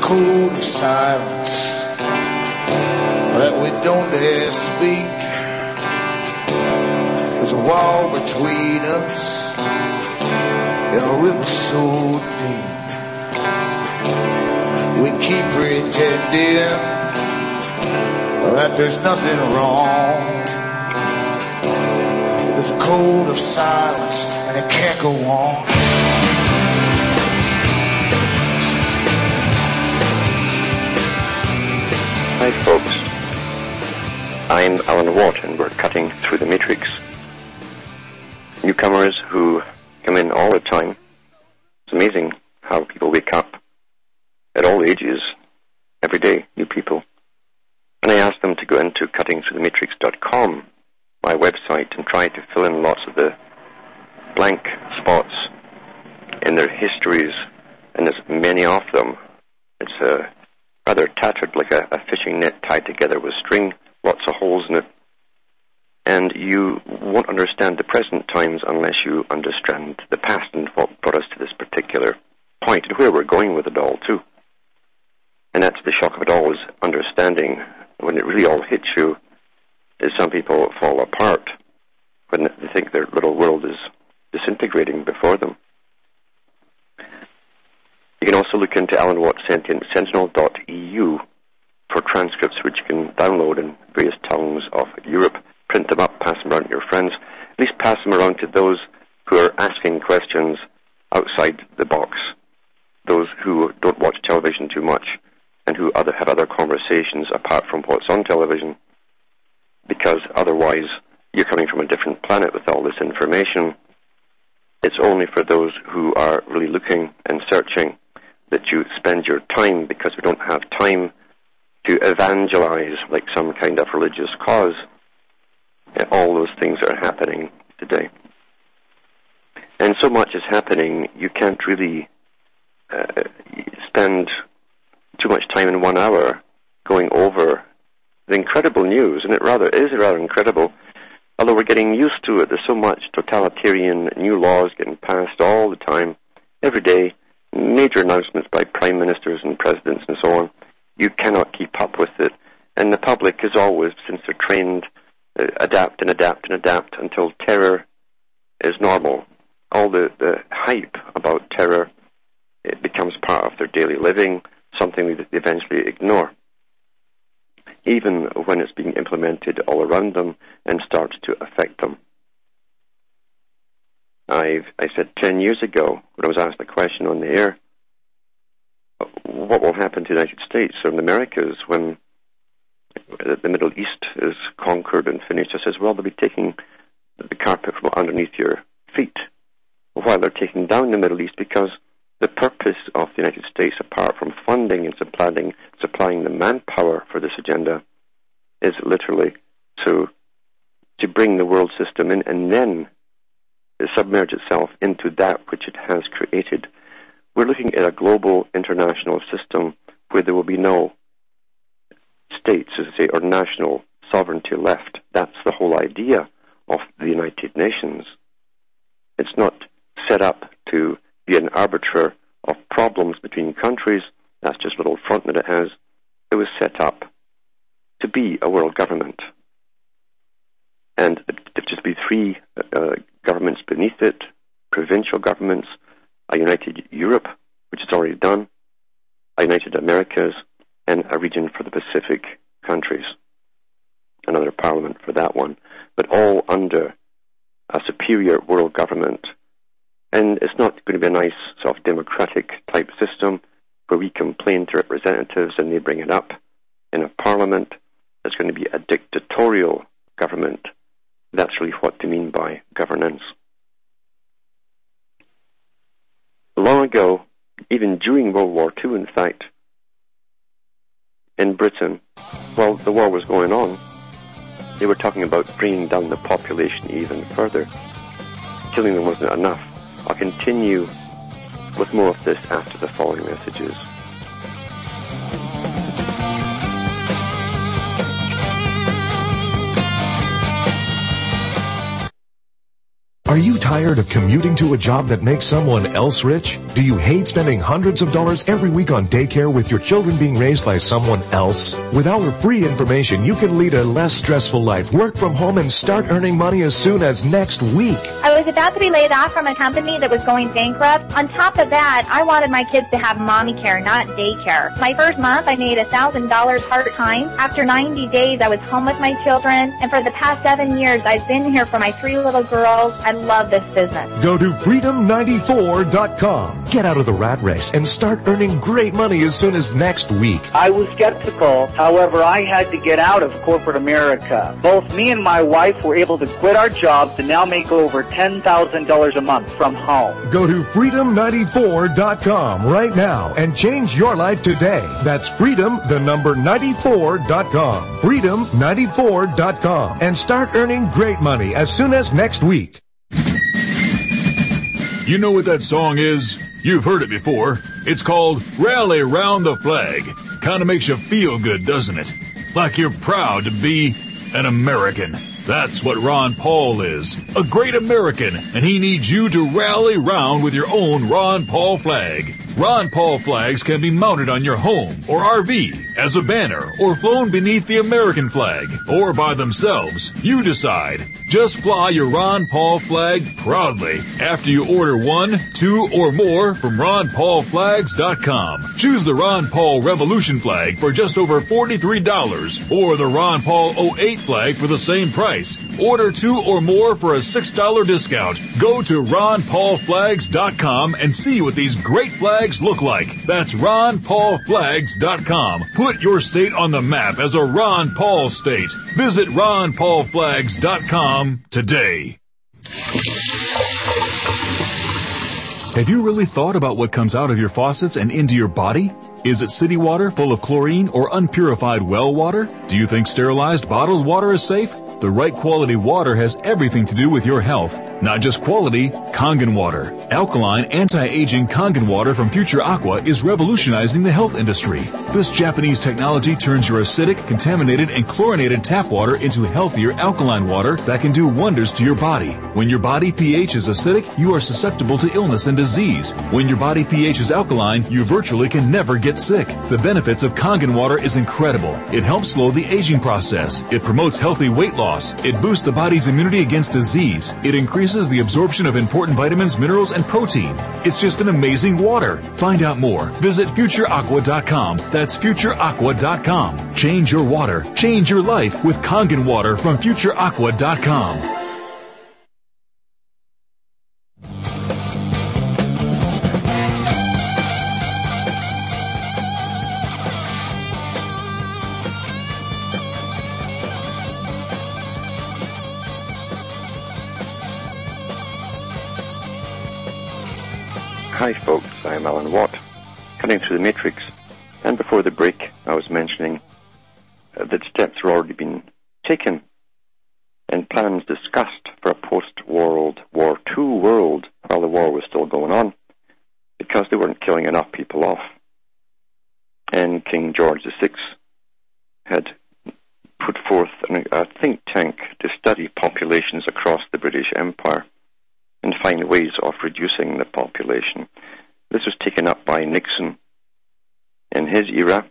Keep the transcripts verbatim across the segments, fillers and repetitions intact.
code of silence that we don't dare speak. There's a wall between us in a river so deep. We keep pretending that there's nothing wrong. There's a code of silence and it can't go on. Hi folks, I'm Alan Watt and we're cutting through the matrix. Newcomers who come in all the time. It's amazing how people wake up at all ages, every day, new people. And I ask them to go into cutting through the matrix dot com, my website, and try to fill in lots of the blank spots in their histories, and there's many of them. It's a rather tattered, like a, a fishing net tied together with string, lots of holes in it. And you won't understand the present times unless you understand the past and what brought us to this particular point and where we're going with it all, too. And that's the shock of it all, is understanding when it really all hits you, is some people fall apart when they think their little world is disintegrating before them. You can also look into Alan Watt Sentient Sentinel dot E U for transcripts which you can download in various tongues of Europe, print them up, pass them around to your friends, at least pass them around to those who are asking questions outside the box, those who don't watch television too much and who other have other conversations apart from what's on television, because otherwise you're coming from a different planet with all this information. It's only for those who are really looking and searching that you spend your time, because we don't have time to evangelize like some kind of religious cause. All those things are happening today. And so much is happening, you can't really uh, spend too much time in one hour going over the incredible news, and it rather is rather incredible. Although we're getting used to it, there's so much totalitarian new laws getting passed all the time, every day, major announcements by prime ministers and presidents and so on. You cannot keep up with it. And the public is always, since they're trained, uh, adapt and adapt and adapt until terror is normal. All the, the hype about terror, it becomes part of their daily living, something that they eventually ignore, even when it's being implemented all around them and starts to affect them. I've, I said ten years ago, when I was asked the question on the air, what will happen to the United States or the Americas when the Middle East is conquered and finished? I says, well, they'll be taking the carpet from underneath your feet while they're taking down the Middle East, because the purpose of the United States, apart from funding and supplying, supplying the manpower for this agenda, is literally to to bring the world system in and then submerge itself into that which it has created. We're looking at a global international system where there will be no states, as I say, or national sovereignty left. That's the whole idea of the United Nations. It's not set up to be an arbiter of problems between countries. That's just a little front that it has. It was set up to be a world government. And there'd just be three uh, governments beneath it, provincial governments, a united Europe, which is already done, a united Americas, and a region for the Pacific countries. Another parliament for that one, but all under a superior world government. And it's not going to be a nice sort of democratic type system where we complain to representatives and they bring it up in a parliament. It's going to be a dictatorial government. That's really what they mean by governance. Long ago, even during World War Two, in fact, in Britain, while the war was going on, they were talking about bringing down the population even further. Killing them wasn't enough. I'll continue with more of this after the following messages. Are you tired of commuting to a job that makes someone else rich? Do you hate spending hundreds of dollars every week on daycare with your children being raised by someone else? With our free information, you can lead a less stressful life, work from home, and start earning money as soon as next week. I was about to be laid off from a company that was going bankrupt. On top of that, I wanted my kids to have mommy care, not daycare. My first month, I made one thousand dollars part-time. After ninety days, I was home with my children, and for the past seven years, I've been here for my three little girls. I love this business. Go to freedom ninety-four dot com. Get out of the rat race and start earning great money as soon as next week. I was skeptical. However, I had to get out of corporate America. Both me and my wife were able to quit our jobs and now make over ten thousand dollars a month from home. Go to freedom ninety-four dot com right now and change your life today. That's freedom, the number ninety-four dot com. freedom ninety-four dot com. And start earning great money as soon as next week. You know what that song is? You've heard it before. It's called Rally Round the Flag. Kind of makes you feel good, doesn't it? Like you're proud to be an American. That's what Ron Paul is. A great American, and he needs you to rally round with your own Ron Paul flag. Ron Paul flags can be mounted on your home or R V as a banner or flown beneath the American flag or by themselves. You decide. Just fly your Ron Paul flag proudly after you order one, two, or more from ron paul flags dot com. Choose the Ron Paul Revolution flag for just over forty-three dollars or the Ron Paul oh eight flag for the same price. Order two or more for a six dollars discount. Go to ron paul flags dot com and see what these great flags look like. That's ron paul flags dot com. Put your state on the map as a Ron Paul state. Visit ron paul flags dot com today. Have you really thought about what comes out of your faucets and into your body? Is it city water full of chlorine or unpurified well water? Do you think sterilized bottled water is safe? The right quality water has everything to do with your health. Not just quality, Kangen water. Alkaline, anti-aging Kangen water from Future Aqua is revolutionizing the health industry. This Japanese technology turns your acidic, contaminated, and chlorinated tap water into healthier alkaline water that can do wonders to your body. When your body pH is acidic, you are susceptible to illness and disease. When your body pH is alkaline, you virtually can never get sick. The benefits of Kangen water is incredible. It helps slow the aging process. It promotes healthy weight loss. It boosts the body's immunity against disease. It increases the absorption of important vitamins, minerals, and protein. It's just an amazing water. Find out more. Visit future aqua dot com. That's future aqua dot com. Change your water. Change your life with Kangen water from future aqua dot com. Hi folks, I'm Alan Watt, cutting through the matrix, and before the break I was mentioning uh, that steps have already been taken and plans discussed for a post-World War Two world while the war was still going on, because they weren't killing enough people off. And King George the Sixth had put forth an, a think tank to study populations across the British Empire and find ways of reducing the population. This was taken up by Nixon in his era,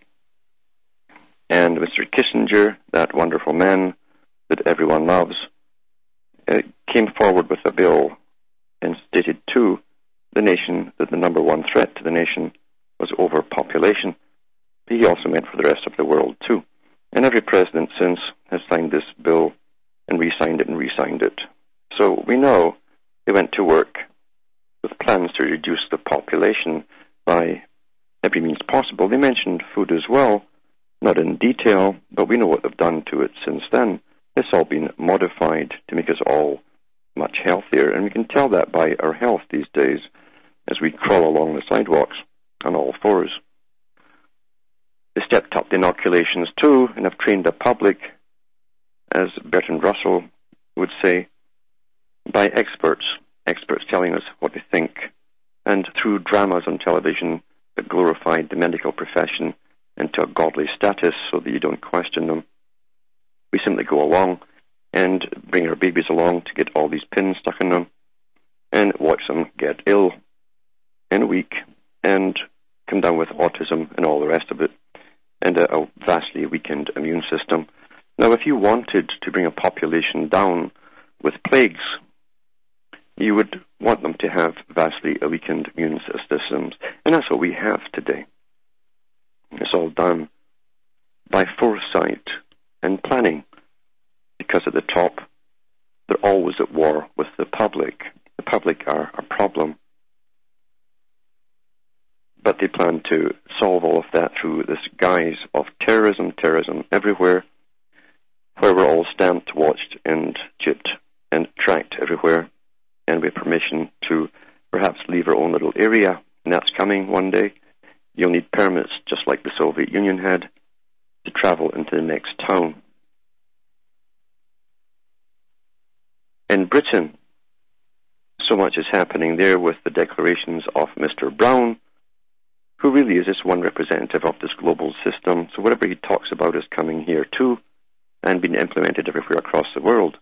and Mister Kissinger, that wonderful man that everyone loves, uh, came forward with a bill and stated to the nation that the number one threat to the nation was overpopulation. He also meant for the rest of the world too. And every president since has signed this bill and re-signed it and re-signed it. So we know they went to work with plans to reduce the population by every means possible. They mentioned food as well, not in detail, but we know what they've done to it since then. It's all been modified to make us all much healthier, and we can tell that by our health these days as we crawl along the sidewalks on all fours. They stepped up the inoculations too, and have trained the public, as Bertrand Russell would say, by experts, experts telling us what they think, and through dramas on television that glorified the medical profession into a godly status so that you don't question them. We simply go along and bring our babies along to get all these pins stuck in them and watch them get ill and weak and come down with autism and all the rest of it, and a, a vastly weakened immune system. Now, if you wanted to bring a population down with plagues, you would want them to have vastly weakened immune systems, and that's what we have today. It's all done by foresight and planning, because at the top, they're always at war with the public. The public are a problem. But they plan to solve all of that through this guise of terrorism, terrorism everywhere, where we're all stamped, watched, and chipped, and tracked everywhere, and with permission to perhaps leave our own little area, and that's coming one day. You'll need permits, just like the Soviet Union had, to travel into the next town. In Britain, so much is happening there with the declarations of Mister Brown, who really is just one representative of this global system. So whatever he talks about is coming here too, and being implemented everywhere across the world.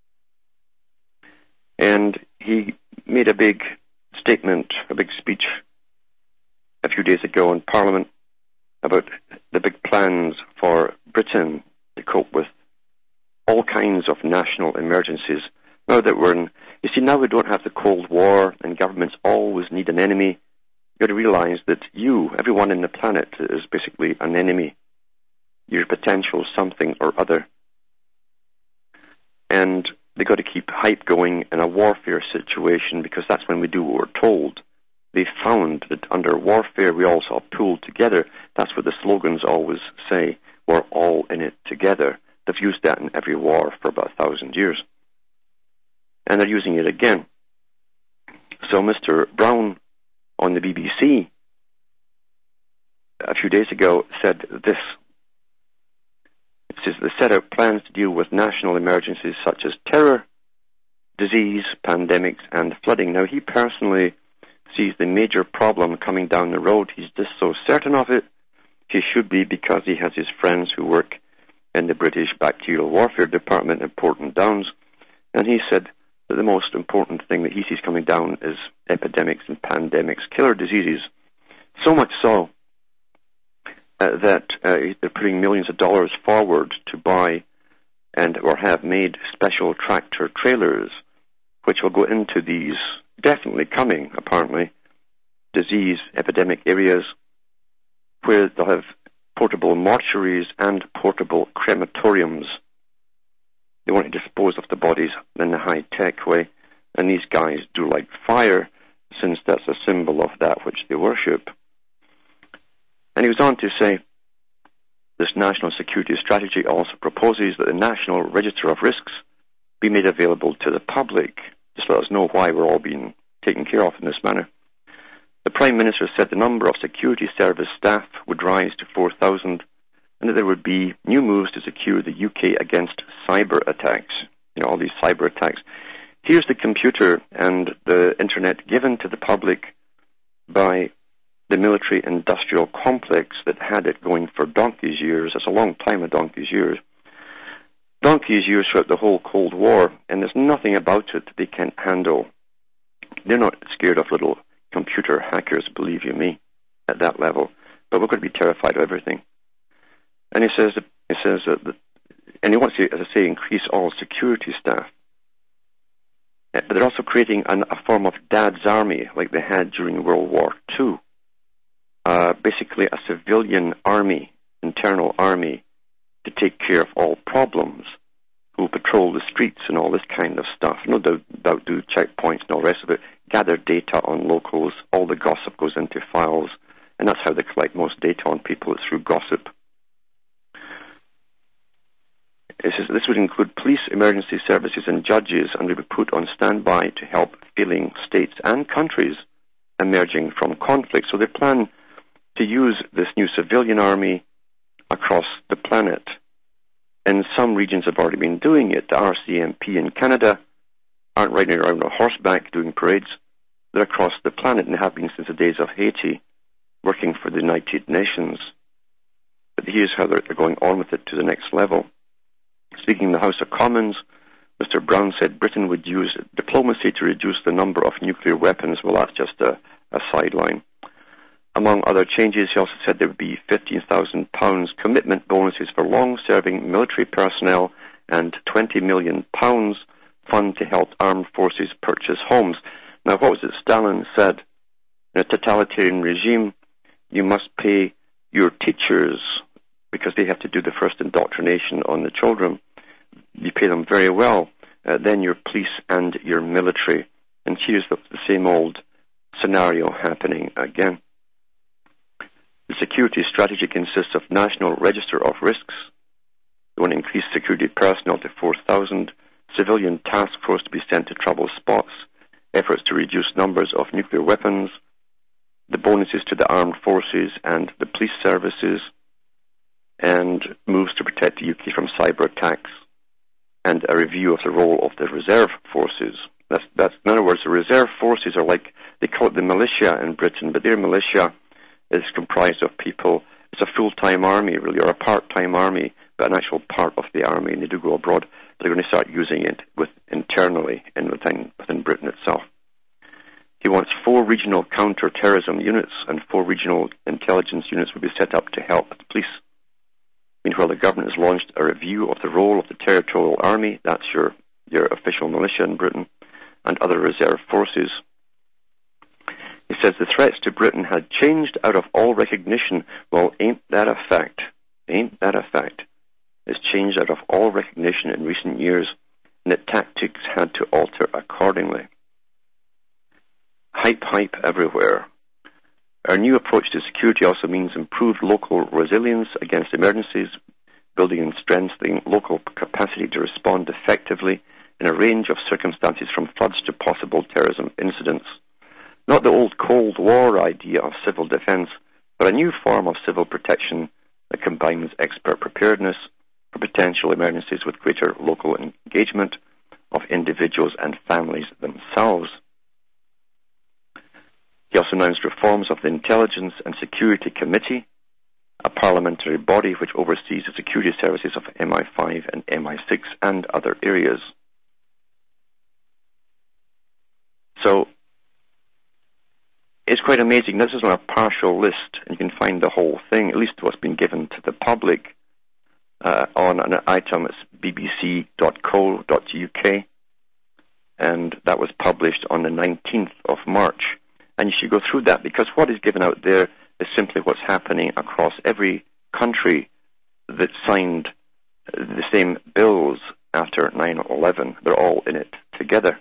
And he made a big statement, a big speech a few days ago in Parliament about the big plans for Britain to cope with all kinds of national emergencies. Now that we're in, you see, now we don't have the Cold War, and governments always need an enemy. You've got to realize that you, everyone in the planet, is basically an enemy. You're potential something or other. And they've got to keep hype going in a warfare situation, because that's when we do what we're told. They found that under warfare we all sort of pull together. That's what the slogans always say. We're all in it together. They've used that in every war for about a thousand years. And they're using it again. So Mister Brown on the B B C a few days ago said this. It says they set out plans to deal with national emergencies such as terror, disease, pandemics, and flooding. Now, he personally sees the major problem coming down the road. He's just so certain of it. He should be, because he has his friends who work in the British Bacterial Warfare Department in Porton Downs, and he said that the most important thing that he sees coming down is epidemics and pandemics, killer diseases. So much so uh, that uh, they're putting millions of dollars forward to buy and or have made special tractor trailers which will go into these definitely coming, apparently, disease epidemic areas, where they'll have portable mortuaries and portable crematoriums. They want to dispose of the bodies in a high-tech way, and these guys do like fire, since that's a symbol of that which they worship. And he was on to say, this national security strategy also proposes that the National Register of Risks be made available to the public. Just let us know why we're all being taken care of in this manner. The Prime Minister said the number of security service staff would rise to four thousand, and that there would be new moves to secure the U K against cyber attacks. You know, all these cyber attacks. Here's the computer and the internet given to the public by the military-industrial complex that had it going for donkey's years. That's a long time of donkey's years. Donkey's years throughout the whole Cold War, and there's nothing about it that they can't handle. They're not scared of little computer hackers, believe you me, at that level. But we're going to be terrified of everything. And he says, he says that, and he wants to, as I say, increase all security staff. But they're also creating an, a form of dad's army, like they had during World War Two. Uh, basically, a civilian army, internal army, to take care of all problems, who will patrol the streets and all this kind of stuff. No doubt, doubt do checkpoints and all the rest of it, gather data on locals, all the gossip goes into files, and that's how they collect most data on people, it's through gossip. It says this would include police, emergency services, and judges, and would be put on standby to help failing states and countries emerging from conflict. So they plan to use this new civilian army across the planet. And some regions have already been doing it. The R C M P in Canada aren't riding around on horseback doing parades. They're across the planet and have been since the days of Haiti, working for the United Nations. But here's how they're going on with it to the next level. Speaking in the House of Commons, Mister Brown said Britain would use diplomacy to reduce the number of nuclear weapons. Well, that's just a, a sideline. Among other changes, he also said there would be fifteen thousand pounds commitment bonuses for long-serving military personnel and twenty million pounds fund to help armed forces purchase homes. Now, what was it Stalin said? In a totalitarian regime, you must pay your teachers, because they have to do the first indoctrination on the children. You pay them very well. Uh, then your police and your military. And here's the, the same old scenario happening again. The security strategy consists of National Register of Risks. They want to increase security personnel to four thousand, civilian task force to be sent to trouble spots, efforts to reduce numbers of nuclear weapons, the bonuses to the armed forces and the police services, and moves to protect the U K from cyber attacks, and a review of the role of the reserve forces. That's, that's, in other words, the reserve forces are like, they call it the militia in Britain, but their militia is comprised of people, it's a full-time army, really, or a part-time army, but an actual part of the army, and they do go abroad. They're going to start using it with internally in within, within Britain itself. He wants four regional counter-terrorism units, and four regional intelligence units will be set up to help the police. Meanwhile, the government has launched a review of the role of the Territorial Army, that's your, your official militia in Britain, and other reserve forces. He says the threats to Britain had changed out of all recognition. Well, ain't that a fact? Ain't that a fact? It's changed out of all recognition in recent years, and that tactics had to alter accordingly. Hype, hype everywhere. Our new approach to security also means improved local resilience against emergencies, building and strengthening local capacity to respond effectively in a range of circumstances from floods to possible terrorism incidents. Not the old Cold War idea of civil defense, but a new form of civil protection that combines expert preparedness for potential emergencies with greater local engagement of individuals and families themselves. He also announced reforms of the Intelligence and Security Committee, a parliamentary body which oversees the security services of M I five and M I six and other areas. So, it's quite amazing. This is on a partial list, and you can find the whole thing, at least what's been given to the public, uh, on an item. It's b b c dot co dot u k, and that was published on the nineteenth of March. And you should go through that, because what is given out there is simply what's happening across every country that signed the same bills after nine eleven. They're all in it together.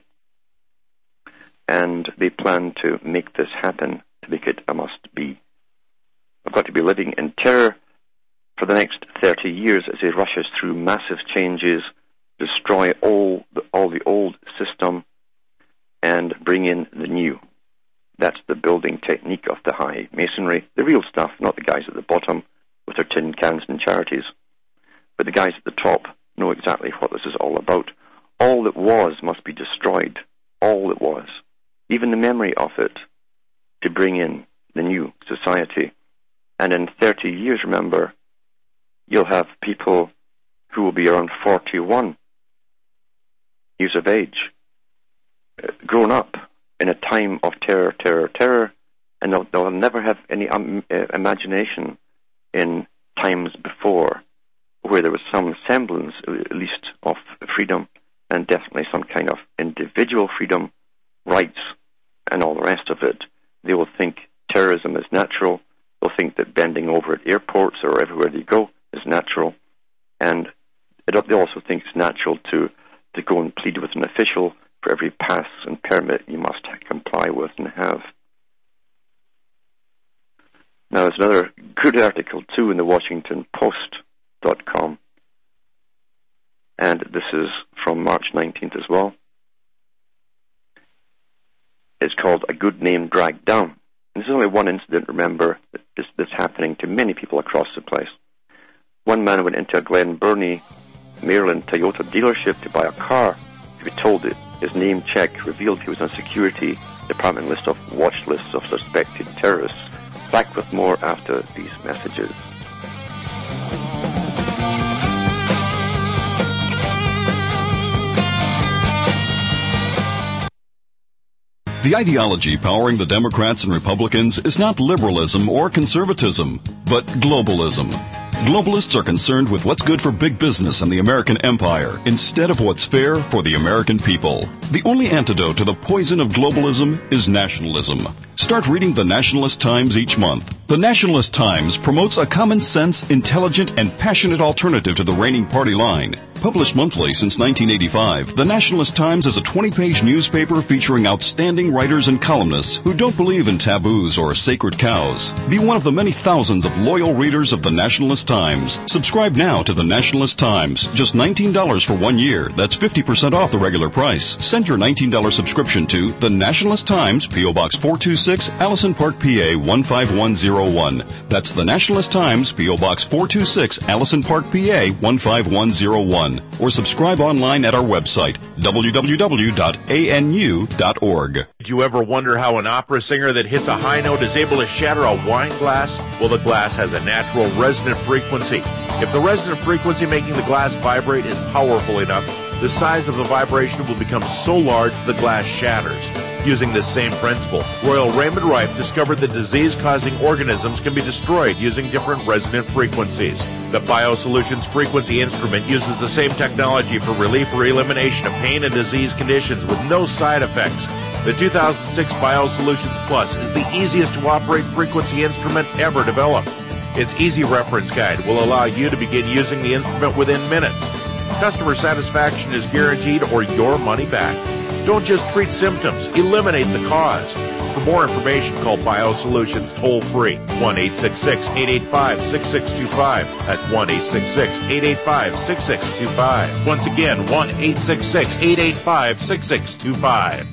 And they plan to make this happen, to make it a must-be. We've got to be living in terror for the next thirty years as it rushes through massive changes, destroy all the, all the old system, and bring in the new. That's the building technique of the high masonry. The real stuff, not the guys at the bottom with their tin cans and charities. But the guys at the top know exactly what this is all about. All that was must be destroyed. All that was. Even the memory of it, to bring in the new society. And in thirty years, remember, you'll have people who will be around forty-one years of age, uh, grown up in a time of terror, terror, terror, and they'll, they'll never have any um, uh, imagination in times before where there was some semblance, at least, of freedom, and definitely some kind of individual freedom, rights, and all the rest of it. They will think terrorism is natural. They'll think that bending over at airports or everywhere they go is natural. And it, they also think it's natural to, to go and plead with an official for every pass and permit you must comply with and have. Now, there's another good article, too, in the Washington Post dot com. And this is from March nineteenth as well. It's called A Good Name Dragged Down. And this is only one incident, remember, that's, that's happening to many people across the place. One man went into a Glen Burnie, Maryland Toyota dealership to buy a car. To be told that his name check revealed he was on a security department list of watch lists of suspected terrorists. Back with more after these messages. The ideology powering the Democrats and Republicans is not liberalism or conservatism, but globalism. Globalists are concerned with what's good for big business and the American empire instead of what's fair for the American people. The only antidote to the poison of globalism is nationalism. Start reading the Nationalist Times each month. The Nationalist Times promotes a common sense, intelligent, and passionate alternative to the reigning party line. Published monthly since nineteen eighty-five, the Nationalist Times is a twenty-page newspaper featuring outstanding writers and columnists who don't believe in taboos or sacred cows. Be one of the many thousands of loyal readers of the Nationalist Times. Subscribe now to the Nationalist Times. Just nineteen dollars for one year. That's fifty percent off the regular price. Send your nineteen dollars subscription to the Nationalist Times, P O Box four two six, Allison Park, P A one five one zero one. That's the Nationalist Times, P O Box four two six, Allison Park, P A one five one zero one. Or subscribe online at our website, w w w dot a n u dot org. Did you ever wonder how an opera singer that hits a high note is able to shatter a wine glass? Well, the glass has a natural resonant frequency. If the resonant frequency making the glass vibrate is powerful enough, the size of the vibration will become so large the glass shatters. Using this same principle, Royal Raymond Rife discovered that disease-causing organisms can be destroyed using different resonant frequencies. The BioSolutions Frequency Instrument uses the same technology for relief or elimination of pain and disease conditions with no side effects. The two thousand six BioSolutions Plus is the easiest to operate frequency instrument ever developed. Its easy reference guide will allow you to begin using the instrument within minutes. Customer satisfaction is guaranteed or your money back. Don't just treat symptoms, eliminate the cause. For more information, call BioSolutions toll-free, one eight six six, eight eight five, six six two five. That's one eight six six, eight eight five, six six two five. Once again, one eight six six, eight eight five, six six two five.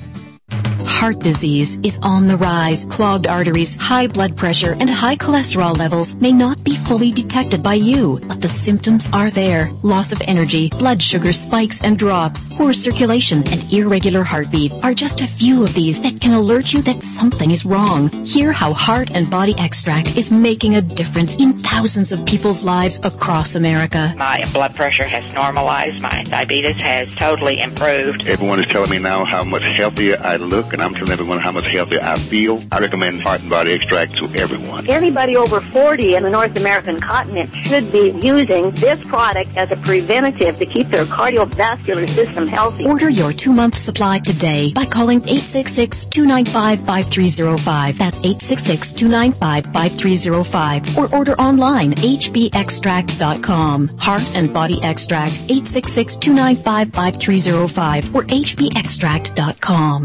Heart disease is on the rise. Clogged arteries, high blood pressure, and high cholesterol levels may not be fully detected by you, but the symptoms are there. Loss of energy, blood sugar spikes and drops, poor circulation, and irregular heartbeat are just a few of these that can alert you that something is wrong. Hear how Heart and Body Extract is making a difference in thousands of people's lives across America. My blood pressure has normalized. My diabetes has totally improved. Everyone is telling me now how much healthier I look, and I'm telling everyone how much healthier I feel. I recommend Heart and Body Extract to everyone. Anybody over forty in the North American continent should be using this product as a preventative to keep their cardiovascular system healthy. Order your two-month supply today by calling eight six six, two nine five, five three zero five. That's eight six six, two nine five, five three zero five. Or order online, h b extract dot com. Heart and Body Extract, eight six six, two nine five, five three zero five or h b extract dot com.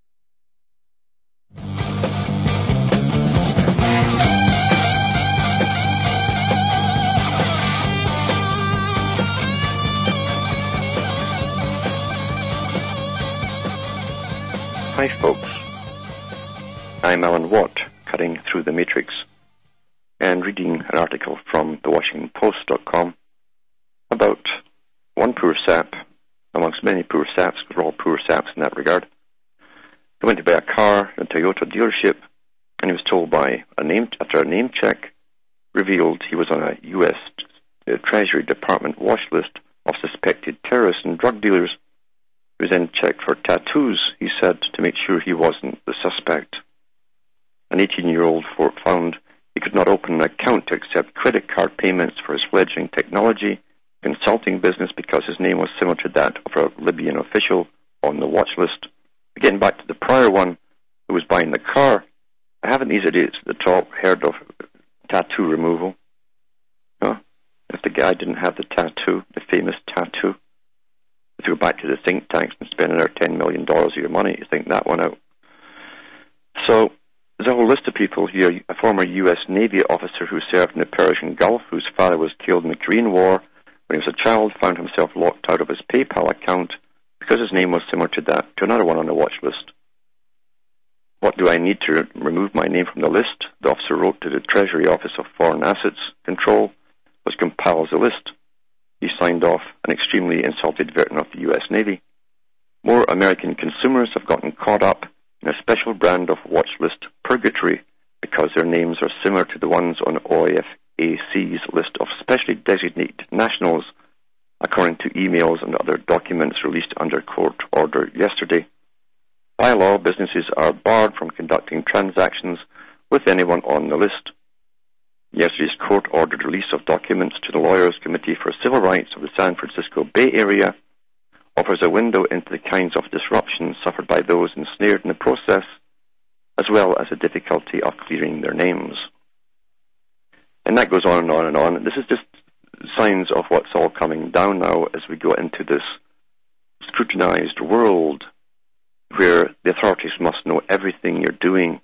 Hi folks, I'm Alan Watt, cutting through the matrix and reading an article from the Washington Post dot com about one poor sap, amongst many poor saps, because we're all poor saps in that regard. He went to buy a car at a Toyota dealership, and he was told by a name, after a name check, revealed he was on a U S uh, Treasury Department watch list of suspected terrorists and drug dealers. He was then checked for tattoos, he said, to make sure he wasn't the suspect. An eighteen-year-old found he could not open an account to accept credit card payments for his fledgling technology consulting business because his name was similar to that of a Libyan official on the watch list. Again, back to the prior one who was buying the car. I haven't these idiots at the top heard of tattoo removal. Huh? If the guy didn't have the tattoo, the famous tattoo. If you go back to the think tanks and spend another ten million dollars of your money, you think that one out. So, there's a whole list of people here. A former U S Navy officer who served in the Persian Gulf, whose father was killed in the Korean War when he was a child, found himself locked out of his PayPal account because his name was similar to that, to another one on the watch list. What do I need to remove my name from the list? The officer wrote to the Treasury Office of Foreign Assets Control, which compiles the list. He signed off an extremely insulted veteran of the U S Navy. More American consumers have gotten caught up in a special brand of watch list purgatory because their names are similar to the ones on O I F A C's list of specially designated nationals, according to emails and other documents released under court order yesterday. By law, businesses are barred from conducting transactions with anyone on the list. Yesterday's court ordered release of documents to the Lawyers Committee for Civil Rights of the San Francisco Bay Area offers a window into the kinds of disruptions suffered by those ensnared in the process, as well as the difficulty of clearing their names. And that goes on and on and on. This is just signs of what's all coming down now as we go into this scrutinized world where the authorities must know everything you're doing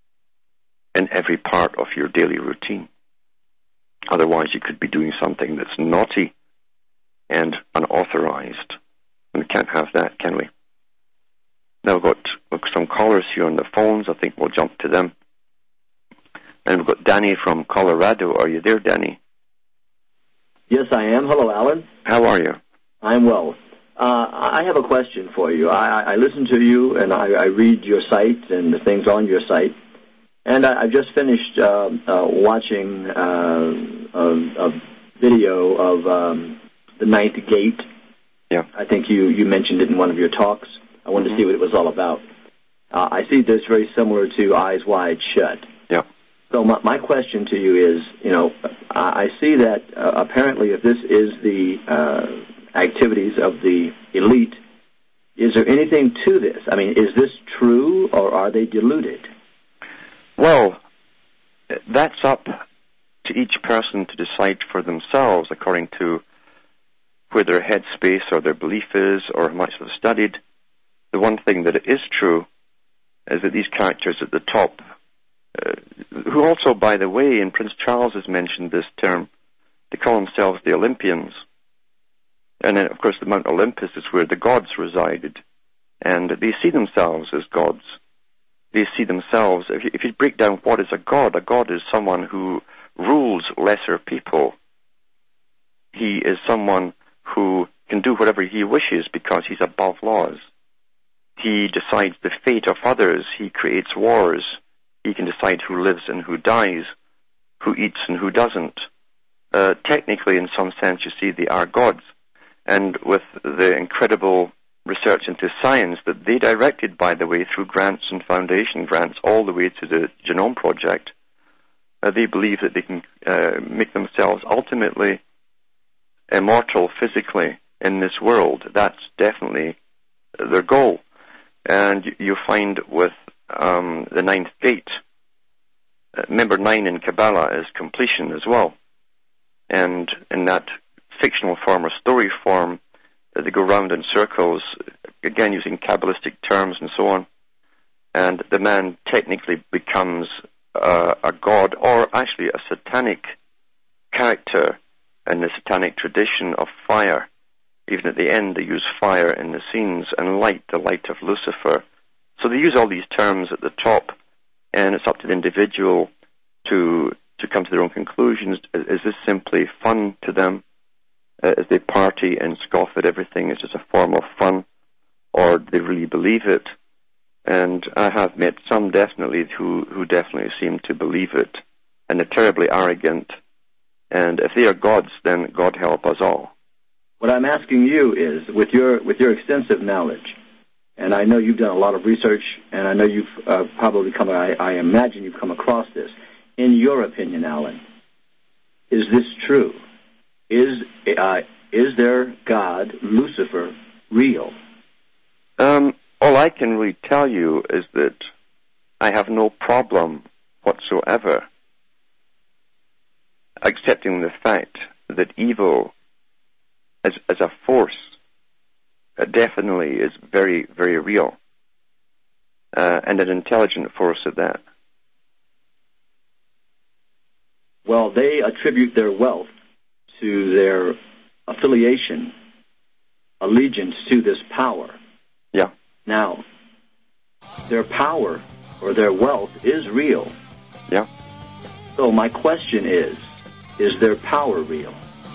in every part of your daily routine. Otherwise, you could be doing something that's naughty and unauthorized. And we can't have that, can we? Now we've got, we've got some callers here on the phones. I think we'll jump to them. And we've got Danny from Colorado. Are you there, Danny? Yes, I am. Hello, Alan. How are you? I'm well. Uh, I have a question for you. I, I listen to you, and I, I read your site and the things on your site. And I, I've just finished uh, uh, watching uh, a, a video of um, the Ninth Gate. Yeah. I think you, you mentioned it in one of your talks. I wanted mm-hmm. to see what it was all about. Uh, I see this very similar to Eyes Wide Shut. Yeah. So my, my question to you is, you know, I, I see that uh, apparently if this is the uh, activities of the elite, is there anything to this? I mean, is this true, or are they deluded? Well, that's up to each person to decide for themselves according to where their headspace or their belief is or how much they've studied. The one thing that is true is that these characters at the top, uh, who also, by the way, and Prince Charles has mentioned this term, they call themselves the Olympians. And then, of course, the Mount Olympus is where the gods resided. And they see themselves as gods. They see themselves, if you, if you break down what is a god, a god is someone who rules lesser people. He is someone who can do whatever he wishes because he's above laws. He decides the fate of others. He creates wars. He can decide who lives and who dies, who eats and who doesn't. Uh, technically, in some sense, you see, they are gods. And with the incredible research into science that they directed, by the way, through grants and foundation grants all the way to the Genome Project, uh, they believe that they can uh, make themselves ultimately immortal physically in this world. That's definitely their goal. And you, you find with um, the Ninth Gate, uh, number nine in Kabbalah is completion as well. And in that fictional form or story form, uh, they go round in circles, again using Kabbalistic terms and so on. And the man technically becomes uh, a god, or actually a satanic character in the satanic tradition of fire. Even at the end, they use fire in the scenes, and light, the light of Lucifer. So they use all these terms at the top, and it's up to the individual to to come to their own conclusions. Is this simply fun to them? Uh, as they party and scoff at everything, it's just a form of fun, or do they really believe it? And I have met some definitely who, who definitely seem to believe it, and they're terribly arrogant. And if they are gods, then God help us all. What I'm asking you is, with your with your extensive knowledge, and I know you've done a lot of research, and I know you've uh, probably come, I, I imagine you've come across this. In your opinion, Alan, is this true? Is uh, is their God, Lucifer, real? Um, all I can really tell you is that I have no problem whatsoever accepting the fact that evil as, as a force uh, definitely is very, very real, uh, and an intelligent force at that. Well, they attribute their wealth to their affiliation, allegiance to this power. Yeah. Now, their power or their wealth is real. Yeah. So my question is, is their power real?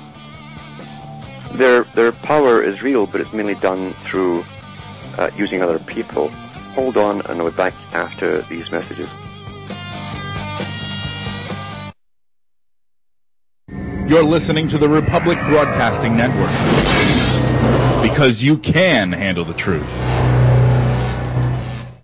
Their their power is real, but it's mainly done through uh, using other people. Hold on, and I'll be back after these messages. You're listening to the Republic Broadcasting Network, because you can handle the truth.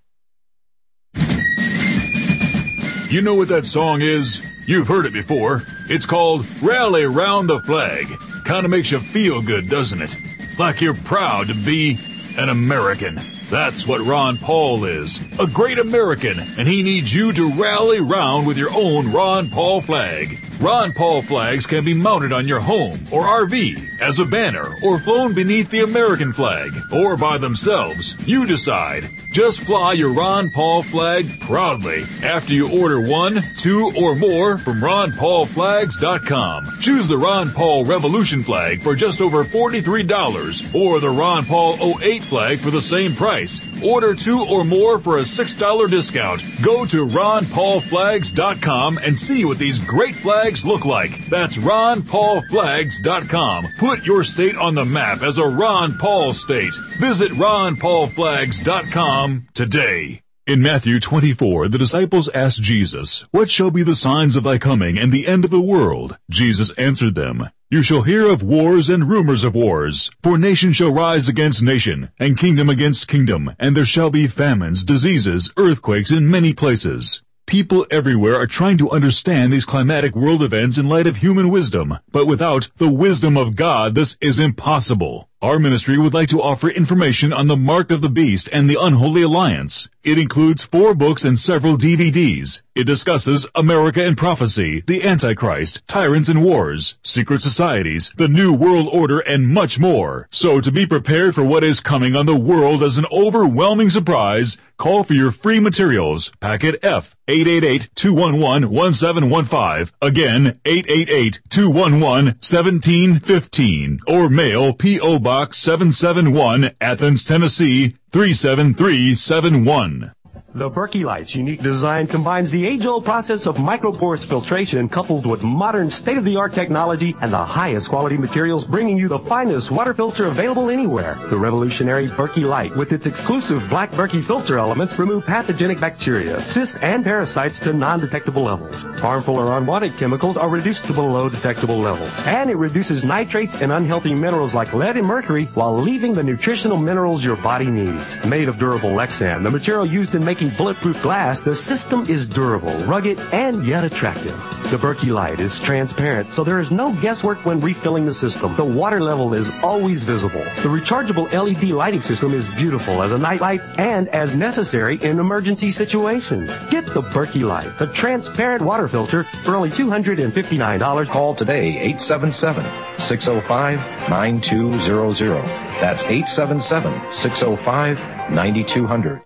You know what that song is? You've heard it before. It's called Rally Round the Flag. Kind of makes you feel good, doesn't it? Like you're proud to be an American. That's what Ron Paul is. A great American, and he needs you to rally round with your own Ron Paul flag. Ron Paul flags can be mounted on your home or R V as a banner or flown beneath the American flag or by themselves. You decide. Just fly your Ron Paul flag proudly after you order one, two, or more from ron paul flags dot com. Choose the Ron Paul Revolution flag for just over forty-three dollars or the Ron Paul oh eight flag for the same price. Order two or more for a six dollars discount. Go to ron paul flags dot com and see what these great flags look like. That's ron paul flags dot com. Put your state on the map as a Ron Paul state. Visit ron paul flags dot com today. In Matthew twenty-four, the disciples asked Jesus, "What shall be the signs of thy coming and the end of the world?" Jesus answered them, "You shall hear of wars and rumors of wars. For nation shall rise against nation, and kingdom against kingdom, and there shall be famines, diseases, earthquakes in many places." People everywhere are trying to understand these climatic world events in light of human wisdom, but without the wisdom of God, this is impossible. Our ministry would like to offer information on the Mark of the Beast and the Unholy Alliance. It includes four books and several D V Ds. It discusses America and prophecy, the Antichrist, tyrants and wars, secret societies, the New World Order, and much more. So to be prepared for what is coming on the world as an overwhelming surprise, call for your free materials. Packet F, eight eight eight, two one one, one seven one five. Again, eight eight eight, two one one, one seven one five. Or mail P O Box seven seven one, Athens, Tennessee, three seven three seven one. The Berkey Light's unique design combines the age-old process of microporous filtration coupled with modern state-of-the-art technology and the highest quality materials, bringing you the finest water filter available anywhere. The revolutionary Berkey Light, with its exclusive black Berkey filter elements, remove pathogenic bacteria, cysts, and parasites to non-detectable levels. Harmful or unwanted chemicals are reduced to below detectable levels. And it reduces nitrates and unhealthy minerals like lead and mercury while leaving the nutritional minerals your body needs. Made of durable Lexan, the material used in making bulletproof glass, the system is durable, rugged, and yet attractive. The Berkey Light is transparent, so there is no guesswork when refilling the system. The water level is always visible. The rechargeable L E D lighting system is beautiful as a night light and as necessary in emergency situations. Get the Berkey Light, the transparent water filter, for only two hundred fifty-nine dollars. Call today, eight seven seven, six oh five, nine two zero zero. That's eight seven seven, six oh five, nine two zero zero.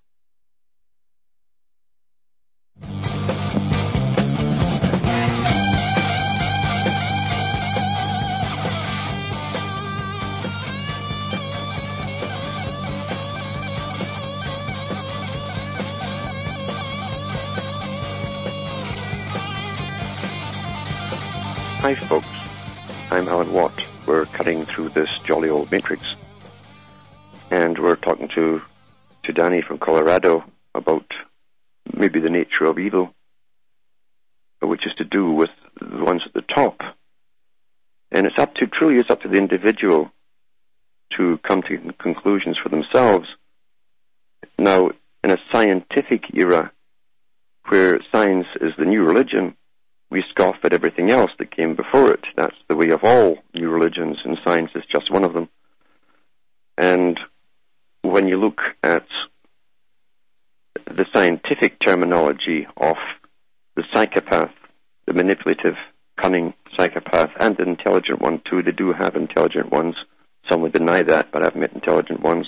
Hi folks, I'm Alan Watt. We're cutting through this jolly old matrix, and we're talking to, to Danny from Colorado about maybe the nature of evil, which is to do with the ones at the top. And it's up to, truly it's up to the individual to come to conclusions for themselves. Now, in a scientific era, where science is the new religion, we scoff at everything else that came before it. That's the way of all new religions, and science is just one of them. And when you look at the scientific terminology of the psychopath, the manipulative, cunning psychopath, and the intelligent one too, they do have intelligent ones. Some would deny that, but I've met intelligent ones.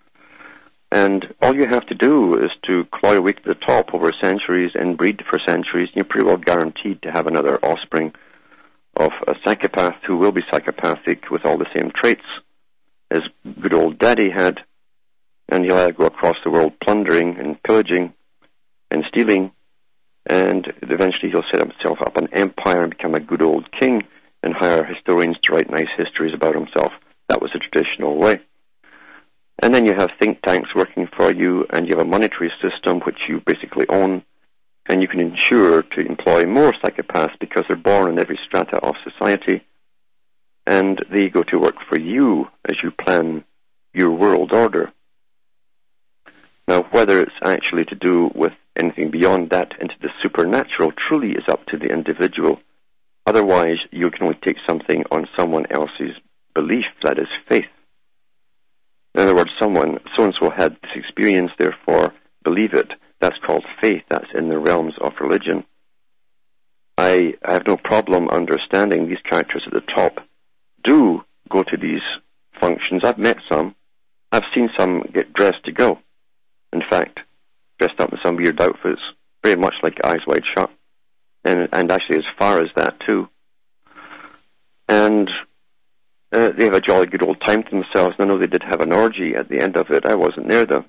And all you have to do is to claw your way to the top over centuries and breed for centuries, and you're pretty well guaranteed to have another offspring of a psychopath who will be psychopathic with all the same traits as good old daddy had. And he'll either go across the world plundering and pillaging and stealing, and eventually he'll set himself up an empire and become a good old king and hire historians to write nice histories about himself. That was the traditional way. And then you have think tanks working for you, and you have a monetary system which you basically own, and you can ensure to employ more psychopaths because they're born in every strata of society, and they go to work for you as you plan your world order. Now, whether it's actually to do with anything beyond that into the supernatural truly is up to the individual. Otherwise, you can only take something on someone else's belief, that is faith. In other words, someone, so-and-so had this experience, therefore believe it. That's called faith. That's in the realms of religion. I, I have no problem understanding these characters at the top do go to these functions. I've met some. I've seen some get dressed to go. In fact, dressed up in some weird outfits, very much like Eyes Wide Shut. And, and actually as far as that, too. And uh, they have a jolly good old time to themselves. And I know they did have an orgy at the end of it. I wasn't there, though.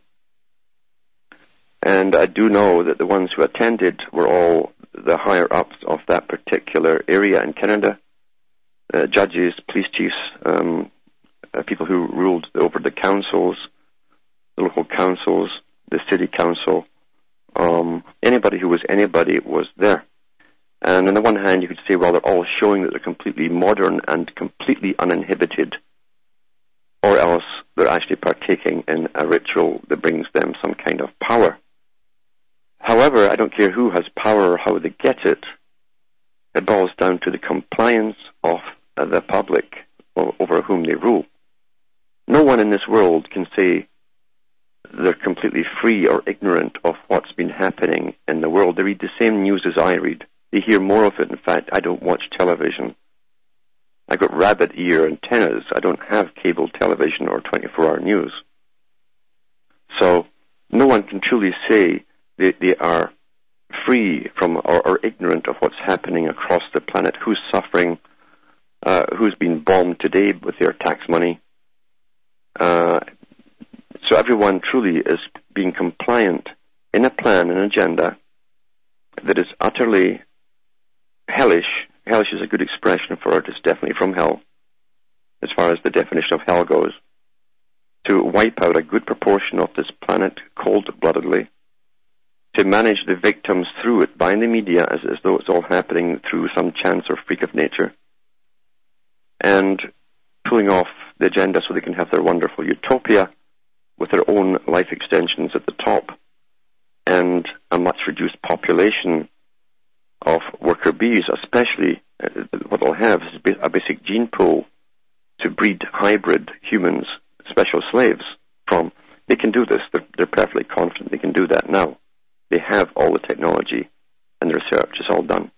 And I do know that the ones who attended were all the higher-ups of that particular area in Canada. Uh, judges, police chiefs, um, uh, people who ruled over the councils, the local councils, the city council. Um, anybody who was anybody was there. And on the one hand, you could say, well, they're all showing that they're completely modern and completely uninhibited, or else they're actually partaking in a ritual that brings them some kind of power. However, I don't care who has power or how they get it. It boils down to the compliance of uh, the public over whom they rule. No one in this world can say they're completely free or ignorant of what's been happening in the world. They read the same news as I read. They hear more of it. In fact, I don't watch television. I've got rabbit ear antennas. I don't have cable television or twenty-four hour news. So no one can truly say they, they are free from or, or ignorant of what's happening across the planet, who's suffering, uh, who's been bombed today with their tax money. Uh, so everyone truly is being compliant in a plan, an agenda that is utterly hellish. Hellish is a good expression for it. It's definitely from hell, as far as the definition of hell goes, to wipe out a good proportion of this planet cold-bloodedly, to manage the victims through it by the media as, as though it's all happening through some chance or freak of nature, and pulling off the agenda so they can have their wonderful utopia with their own life extensions at the top and a much reduced population of worker bees, especially uh, what they'll have is a basic gene pool to breed hybrid humans, special slaves from. They can do this. They're, they're perfectly confident they can do that now. They have all the technology and the research is all done.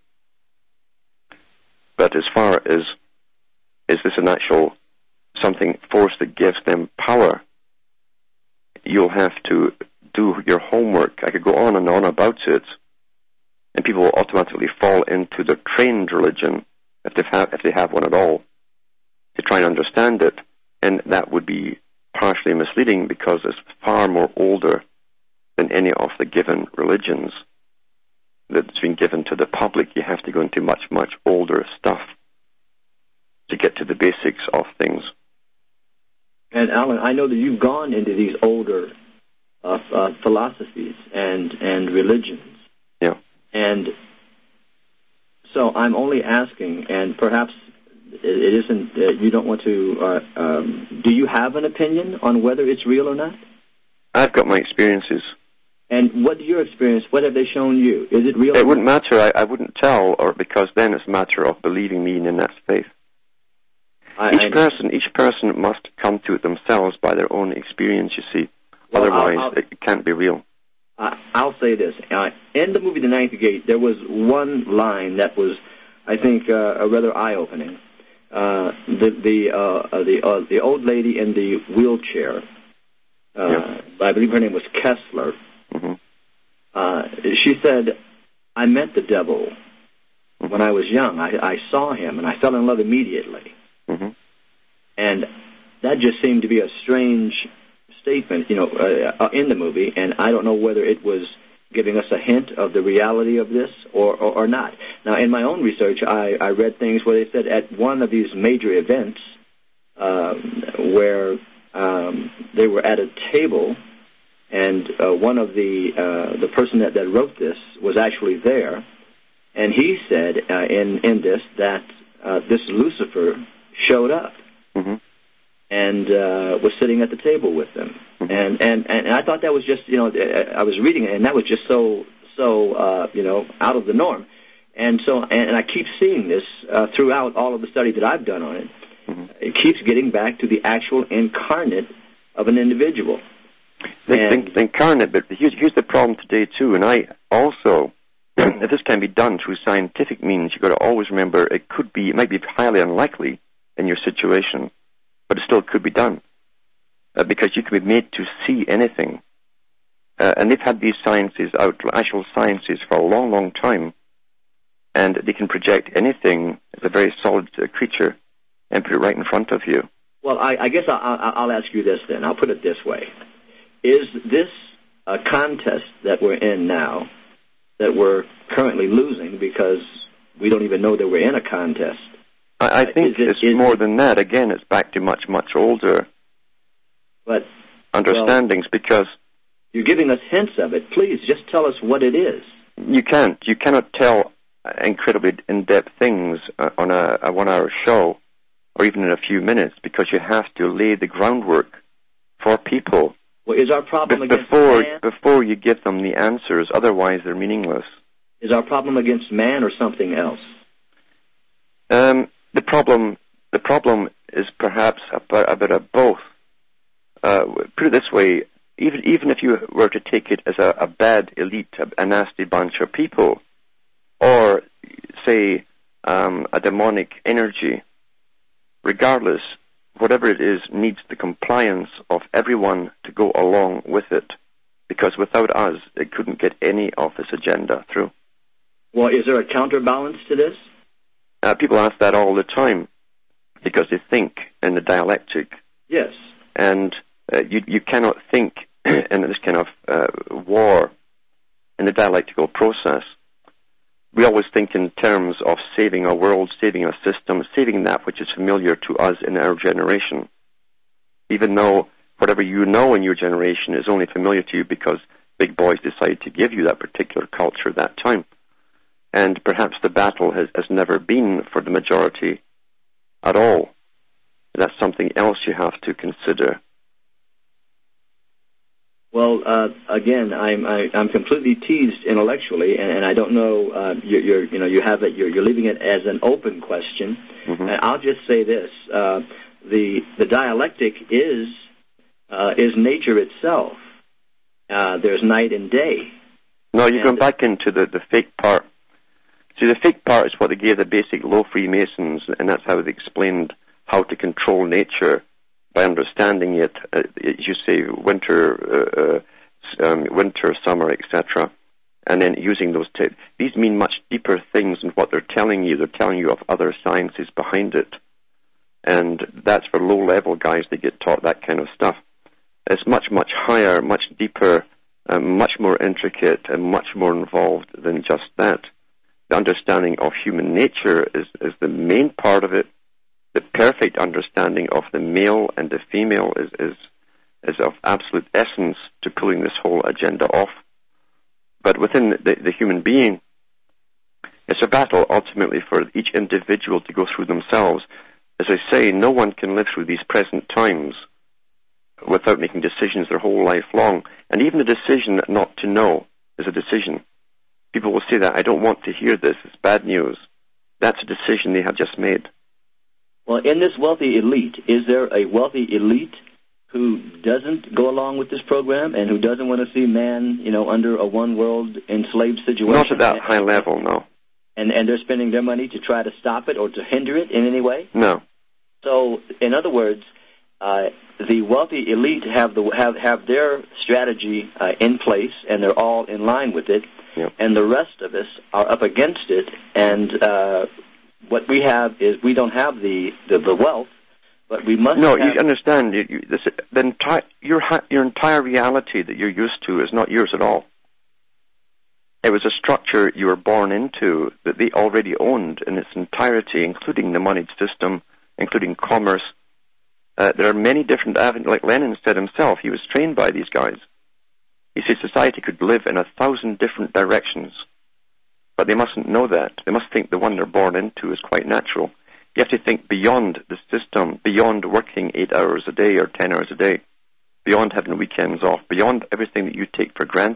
But as far as is this an actual something force that gives them power, you'll have to do your homework. I could go on and on about it, and people will automatically fall into the trained religion, if they have, if they have one at all, to try and understand it, and that would be partially misleading because it's far more older than any of the given religions that's been given to the public. You have to go into much, much older stuff to get to the basics of things. And Alan, I know that you've gone into these older uh, uh, philosophies and, and religions. Yeah. And so I'm only asking, and perhaps it isn't, uh, you don't want to, uh, um, do you have an opinion on whether it's real or not? I've got my experiences. And what your experience, what have they shown you? Is it real? It wouldn't matter. I, I wouldn't tell, or because then it's a matter of believing me in that faith. I, each I, person, each person must come to it themselves by their own experience, you see. Well, Otherwise, I'll, I'll, it can't be real. Uh, I'll say this. Uh, in the movie The Ninth Gate, there was one line that was, I think, uh, rather eye-opening. Uh, the the uh, the uh, the old lady in the wheelchair, uh, yeah. I believe her name was Kessler. Mm-hmm. Uh, she said, "I met the devil mm-hmm. when I was young. I, I saw him, and I fell in love immediately." Mm-hmm. And that just seemed to be a strange statement, you know, uh, in the movie. And I don't know whether it was giving us a hint of the reality of this or, or, or not. Now, in my own research, I, I read things where they said at one of these major events um, where um, they were at a table, and uh, one of the uh, the person that, that wrote this was actually there, and he said uh, in in this that uh, this Lucifer showed up mm-hmm. and uh, was sitting at the table with them. Mm-hmm. And, and, and I thought that was just, you know, I was reading it, and that was just so so, uh, you know, out of the norm. And so, and, and I keep seeing this uh, throughout all of the study that I've done on it. Mm-hmm. It keeps getting back to the actual incarnate of an individual. The, the, the incarnate, but here's, here's the problem today, too, and I also, if this can be done through scientific means, you've got to always remember it could be, it might be highly unlikely in your situation, but it still could be done, uh, because you can be made to see anything. Uh, and they've had these sciences out, actual sciences, for a long, long time, and they can project anything as a very solid uh, creature and put it right in front of you. Well, I, I guess I'll, I'll ask you this then. I'll put it this way. Is this a contest that we're in now, that we're currently losing because we don't even know that we're in a contest? I, I think it, it's more it, than that. Again, it's back to much, much older but, understandings, well, because... You're giving us hints of it. Please, just tell us what it is. You can't. You cannot tell incredibly in-depth things uh, on a, a one-hour show, or even in a few minutes, because you have to lay the groundwork for people. Well, is our problem Be- against before, man? Before you give them the answers, otherwise they're meaningless. Is our problem against man or something else? Um, the problem, the problem is perhaps a, a bit of both. Uh, put it this way: even even if you were to take it as a, a bad elite, a, a nasty bunch of people, or say um, a demonic energy, regardless, whatever it is needs the compliance of everyone to go along with it, because without us, it couldn't get any of this agenda through. Well, is there a counterbalance to this? Uh, people ask that all the time, because they think in the dialectic. Yes. And uh, you, you cannot think in this kind of uh, war in the dialectical process. We always think in terms of saving our world, saving our system, saving that which is familiar to us in our generation, even though whatever you know in your generation is only familiar to you because big boys decided to give you that particular culture at that time. And perhaps the battle has, has never been for the majority at all. That's something else you have to consider. Well, uh, again, I'm I, I'm completely teased intellectually, and, and I don't know. Uh, you're, you're you know you have it. You're, you're leaving it as an open question. Mm-hmm. And I'll just say this: uh, the the dialectic is uh, is nature itself. Uh, there's night and day. No, you're and going back into the, the fake part. See, the fake part is what they gave the basic low Freemasons, and that's how they explained how to control nature by understanding it, uh, as you say, winter, uh, um, winter, summer, et cetera, and then using those. T- these mean much deeper things than what they're telling you. They're telling you of other sciences behind it, and that's for low-level guys that get taught that kind of stuff. It's much, much higher, much deeper, um, much more intricate, and much more involved than just that. The understanding of human nature is, is the main part of it. The perfect understanding of the male and the female is, is is of absolute essence to pulling this whole agenda off. But within the, the human being, it's a battle ultimately for each individual to go through themselves. As I say, no one can live through these present times without making decisions their whole life long. And even the decision not to know is a decision. People will say that, I don't want to hear this, it's bad news. That's a decision they have just made. Well, in this wealthy elite, is there a wealthy elite who doesn't go along with this program and who doesn't want to see man, you know, under a one-world enslaved situation? Not at that high level, no. And and they're spending their money to try to stop it or to hinder it in any way? No. So, in other words, uh, the wealthy elite have the have, have their strategy uh, in place, and they're all in line with it, yep. And the rest of us are up against it, and uh, what we have is we don't have the, the, the wealth, but we must No, have... you understand, you, you, this, the entire, your, your entire reality that you're used to is not yours at all. It was a structure you were born into that they already owned in its entirety, including the moneyed system, including commerce. Uh, there are many different avenues, like Lenin said himself, he was trained by these guys. He said society could live in a thousand different directions. But they mustn't know that. They must think the one they're born into is quite natural. You have to think beyond the system, beyond working eight hours a day or ten hours a day, beyond having weekends off, beyond everything that you take for granted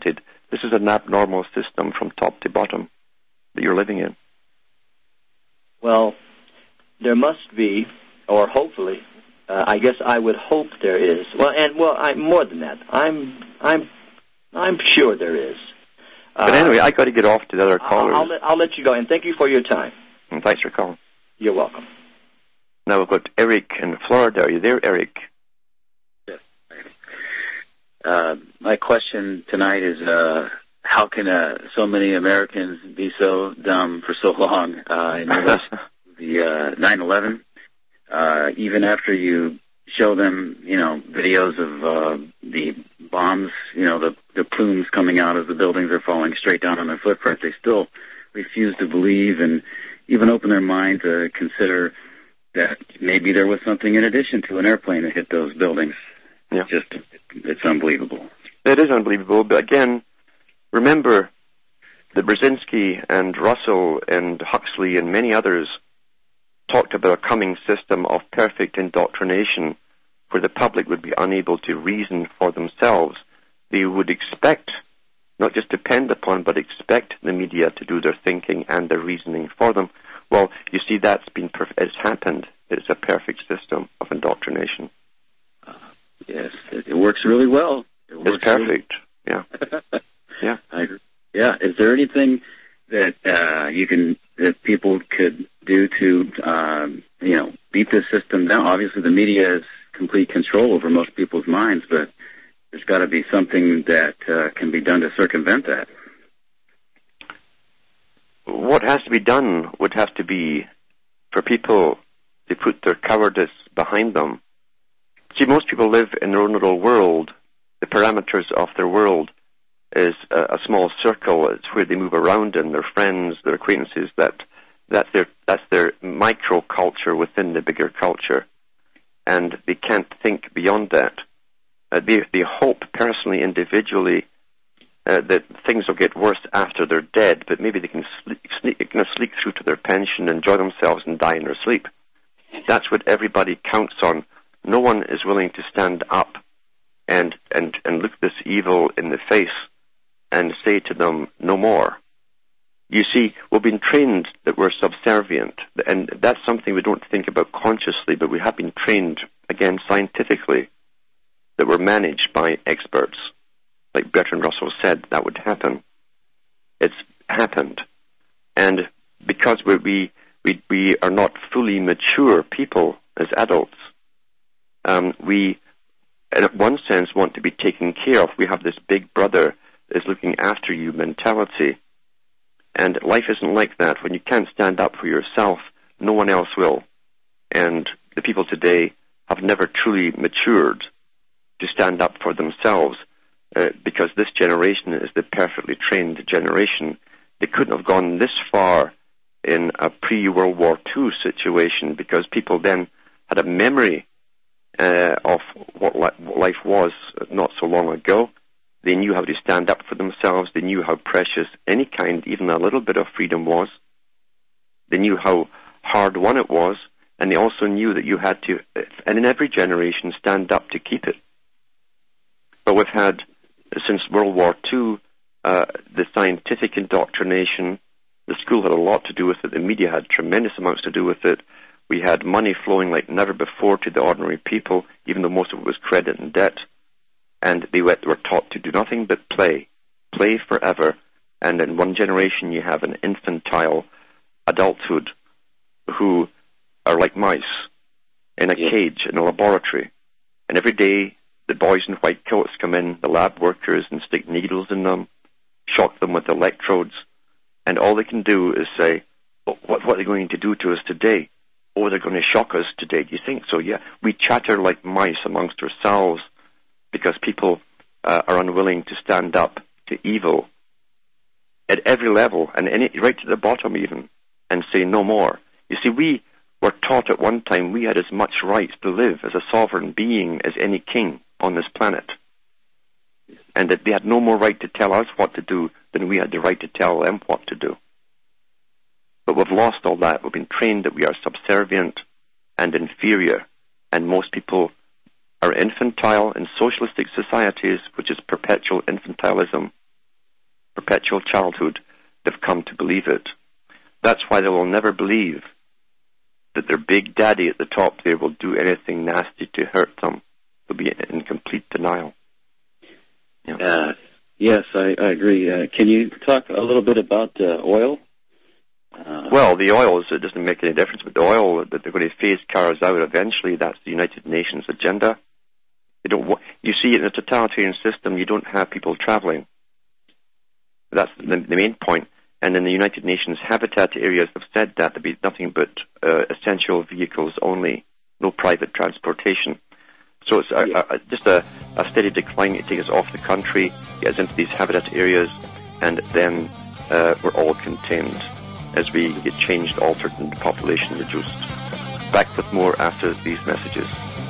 This is an abnormal system from top to bottom that you're living in. Well, there must be, or hopefully, uh, I guess I would hope there is. Well, and well, I, more than that, I'm, I'm, I'm sure there is. But uh, anyway, I got to get off to the other callers. I'll, I'll, let, I'll let you go, and thank you for your time. And thanks for calling. You're welcome. Now we've got Eric in Florida. Are you there, Eric? Yes. Uh, my question tonight is, uh, how can uh, so many Americans be so dumb for so long uh, in relation to the uh, nine eleven? Uh, even after you show them, you know, videos of uh, the bombs, you know, the, the plumes coming out as the buildings are falling straight down on their footprint, they still refuse to believe and even open their mind to consider that maybe there was something in addition to an airplane that hit those buildings. Yeah. Just, it's unbelievable. It is unbelievable, but again, remember that Brzezinski and Russell and Huxley and many others talked about a coming system of perfect indoctrination where the public would be unable to reason for themselves. They would expect, not just depend upon, but expect the media to do their thinking and their reasoning for them. Well, you see, that's been perf- it's happened. It's a perfect system of indoctrination. Uh, yes, it, it works really well. It it's works perfect. Really... Yeah. Yeah. I agree. Yeah. Is there anything that uh, you can that people could do to um, you know beat this system down? Obviously, the media has complete control over most people's minds, but there's got to be something that uh, can be done to circumvent that. What has to be done would have to be for people to put their cowardice behind them. See, most people live in their own little world. The parameters of their world is a, a small circle. It's where they move around in, their friends, their acquaintances. That that's their that's their micro culture within the bigger culture, and they can't think beyond that. Uh, they they hope personally, individually, uh, that things will get worse after they're dead, but maybe they can sleep, sneak, kind of sneak through to their pension, enjoy themselves, and die in their sleep. That's what everybody counts on. No one is willing to stand up and and and look this evil in the face and say to them, no more. You see, we've been trained that we're subservient, and that's something we don't think about consciously, but we have been trained, again, scientifically, that we're managed by experts. Like Bertrand Russell said, that would happen. It's happened. And because we're, we we we are not fully mature people as adults, um, we, in one sense, want to be taken care of. We have this big brother is looking after you mentality. And life isn't like that. When you can't stand up for yourself, no one else will. And the people today have never truly matured to stand up for themselves, uh, because this generation is the perfectly trained generation. They couldn't have gone this far in a pre-World War Two situation, because people then had a memory uh, of what, li- what life was not so long ago. They knew how to stand up for themselves. They knew how precious any kind, even a little bit of freedom was. They knew how hard won it was, and they also knew that you had to, and in every generation, stand up to keep it. But we've had, since World War Two, uh, the scientific indoctrination. The school had a lot to do with it. The media had tremendous amounts to do with it. We had money flowing like never before to the ordinary people, even though most of it was credit and debt. And they were taught to do nothing but play, play forever. And in one generation you have an infantile adulthood who are like mice in a cage in a laboratory. And every day the boys in white coats come in, the lab workers, and stick needles in them, shock them with electrodes, and all they can do is say, what, what are they going to do to us today? Oh, they're going to shock us today. Do you think so? Yeah. We chatter like mice amongst ourselves, because people uh, are unwilling to stand up to evil at every level, and any, right to the bottom even, and say no more. You see, we were taught at one time we had as much rights to live as a sovereign being as any king on this planet, and that they had no more right to tell us what to do than we had the right to tell them what to do. But we've lost all that. We've been trained that we are subservient and inferior, and most people are infantile in socialistic societies, which is perpetual infantilism. perpetual childhood, they've come to believe it. That's why they will never believe that their big daddy at the top there will do anything nasty to hurt them. They'll be in complete denial. Yeah. Uh, yes, I, I agree. Uh, can you talk a little bit about uh, oil? Uh, well, the oils, it doesn't make any difference, but the oil that they're going to phase cars out eventually, that's the United Nations agenda. They don't. You see, in a totalitarian system, you don't have people traveling. That's the, the main point. And in the United Nations habitat areas have said that there'll be nothing but uh, essential vehicles only, no private transportation. So it's a, a, just a, a steady decline. It takes us off the country, gets into these habitat areas, and then uh, we're all contained as we get changed, altered, and the population reduced. Back with more after these messages.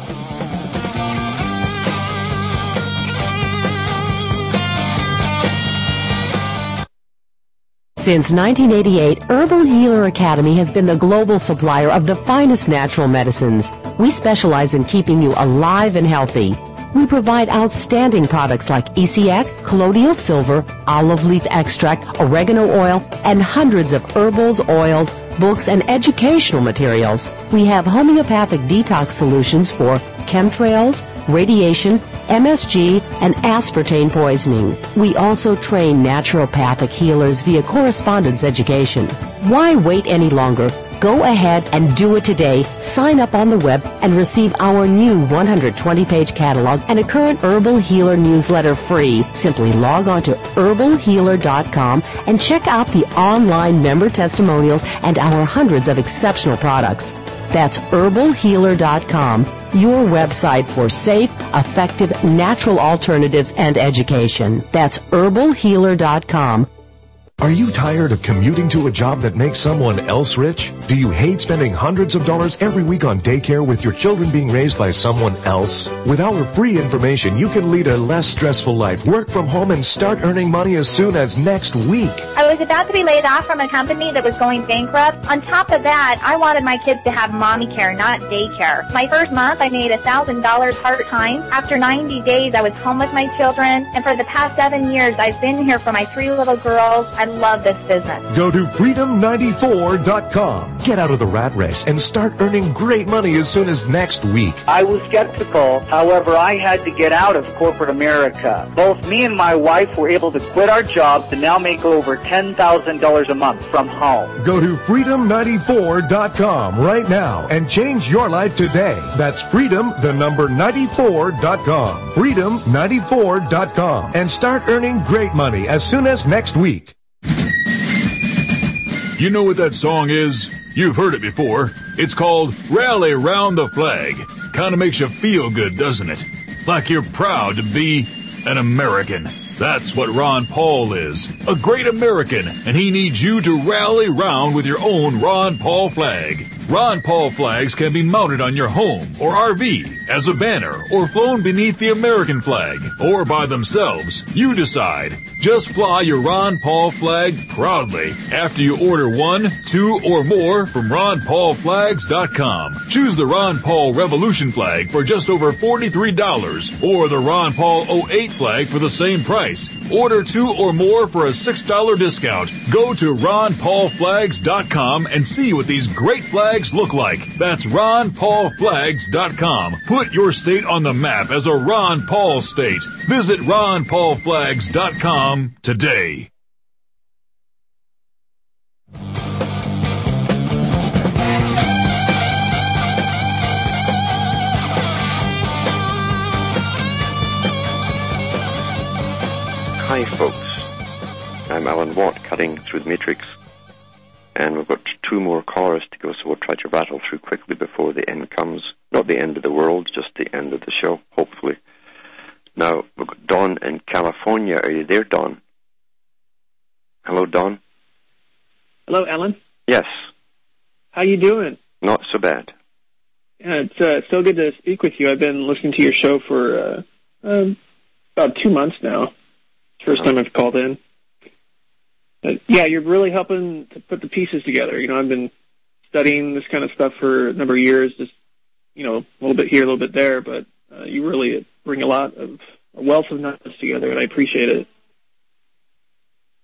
Since nineteen eighty-eight, Herbal Healer Academy has been the global supplier of the finest natural medicines. We specialize in keeping you alive and healthy. We provide outstanding products like E C X, colloidal silver, olive leaf extract, oregano oil, and hundreds of herbals, oils, books, and educational materials. We have homeopathic detox solutions for chemtrails, radiation, M S G, and aspartame poisoning. We also train naturopathic healers via correspondence education. Why wait any longer? Go ahead and do it today. Sign up on the web and receive our new one hundred twenty page catalog and a current Herbal Healer newsletter free. Simply log on to herbal healer dot com and check out the online member testimonials and our hundreds of exceptional products. That's herbal healer dot com, your website for safe, effective, natural alternatives and education. That's herbal healer dot com. Are you tired of commuting to a job that makes someone else rich? Do you hate spending hundreds of dollars every week on daycare with your children being raised by someone else? With our free information, you can lead a less stressful life, work from home, and start earning money as soon as next week. I was about to be laid off from a company that was going bankrupt. On top of that, I wanted my kids to have mommy care, not daycare. My first month, I made one thousand dollars part-time. After ninety days, I was home with my children. And for the past seven years, I've been here for my three little girls. I love this business. Go to freedom ninety-four dot com. Get out of the rat race and start earning great money as soon as next week. I was skeptical. However, I had to get out of corporate America. Both me and my wife were able to quit our jobs and now make over ten thousand dollars a month from home. Go to freedom ninety-four dot com right now and change your life today. That's freedom, the number ninety-four dot com. freedom ninety-four dot com. And start earning great money as soon as next week. You know what that song is? You've heard it before. It's called Rally Round the Flag. Kind of makes you feel good, doesn't it? Like you're proud to be an American. That's what Ron Paul is. A great American, and he needs you to rally round with your own Ron Paul flag. Ron Paul flags can be mounted on your home or R V as a banner or flown beneath the American flag or by themselves. You decide. Just fly your Ron Paul flag proudly after you order one, two, or more from ron paul flags dot com. Choose the Ron Paul Revolution flag for just over forty-three dollars or the Ron Paul oh eight flag for the same price. Order two or more for a six dollar discount. Go to ron paul flags dot com and see what these great flags look like. That's ron paul flags dot com. Put your state on the map as a Ron Paul state. Visit ron paul flags dot com today. Hi folks, I'm Alan Watt, cutting through the matrix, and we've got two more callers to go, so we'll try to rattle through quickly before the end comes. Not the end of the world, just the end of the show, hopefully. Now, we've got Don in California. Are you there, Don? Hello, Don? Hello, Alan. Yes. How you doing? Not so bad. Yeah, it's uh, so good to speak with you. I've been listening to your show for uh, um, about two months now. First time I've called in. But yeah, you're really helping to put the pieces together. You know, I've been studying this kind of stuff for a number of years, just, you know, a little bit here, a little bit there, but uh, you really bring a lot of a wealth of knowledge together, and I appreciate it.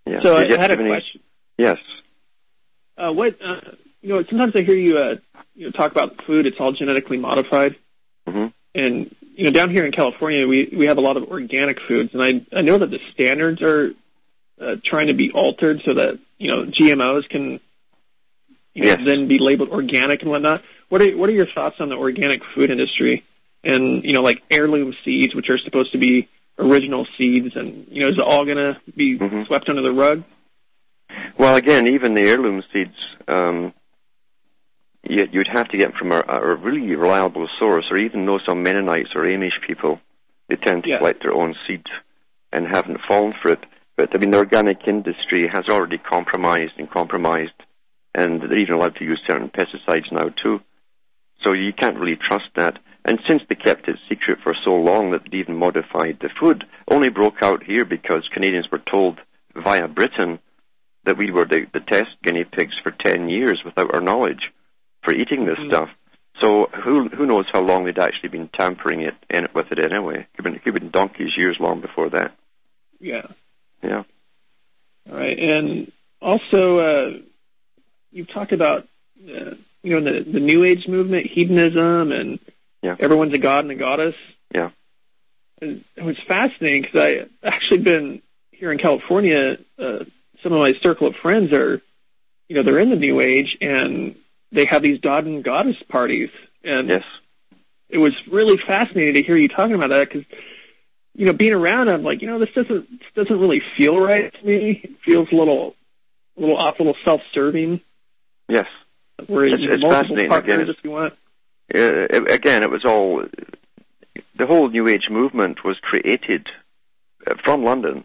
Yeah. So I Did you had a have any- question. Yes. Uh, what uh, you know? Sometimes I hear you, uh, you know, talk about food. It's all genetically modified, Mm-hmm. and you know, down here in California, we we have a lot of organic foods, and I I know that the standards are uh, trying to be altered so that you know G M Os can you know, Yes. then be labeled organic and whatnot. What are what are your thoughts on the organic food industry and you know like heirloom seeds, which are supposed to be original seeds, and you know is it all going to be Mm-hmm. swept under the rug? Well, again, even the heirloom seeds, um, you, you'd have to get them from a, a really reliable source, or even though some Mennonites or Amish people, they tend to Yeah. collect their own seeds and haven't fallen for it. But, I mean, the organic industry has already compromised and compromised, and they're even allowed to use certain pesticides now, too. So you can't really trust that. And since they kept it secret for so long that they even modified the food, only broke out here because Canadians were told via Britain that we were the, the test guinea pigs for ten years without our knowledge for eating this Mm. stuff. So who who knows how long they'd actually been tampering it in, with it anyway. It could have been, it could have been donkeys years long before that. Yeah. Yeah. All right, and also uh, you've talked about uh, you know the the New Age movement, hedonism, and Yeah. everyone's a god and a goddess. Yeah. And it was fascinating because I actually been here in California. Uh, some of my circle of friends are, you know, they're in the New Age and they have these god and goddess parties. And yes. it was really fascinating to hear you talking about that because, you know, being around, I'm like, you know, this doesn't this doesn't really feel right to me. It feels a little, a little off, a little self-serving. Yes. Where It's- you it's multiple fascinating. partners Again, it's- if you want. Uh, it- again, it was all, the whole New Age movement was created uh, from London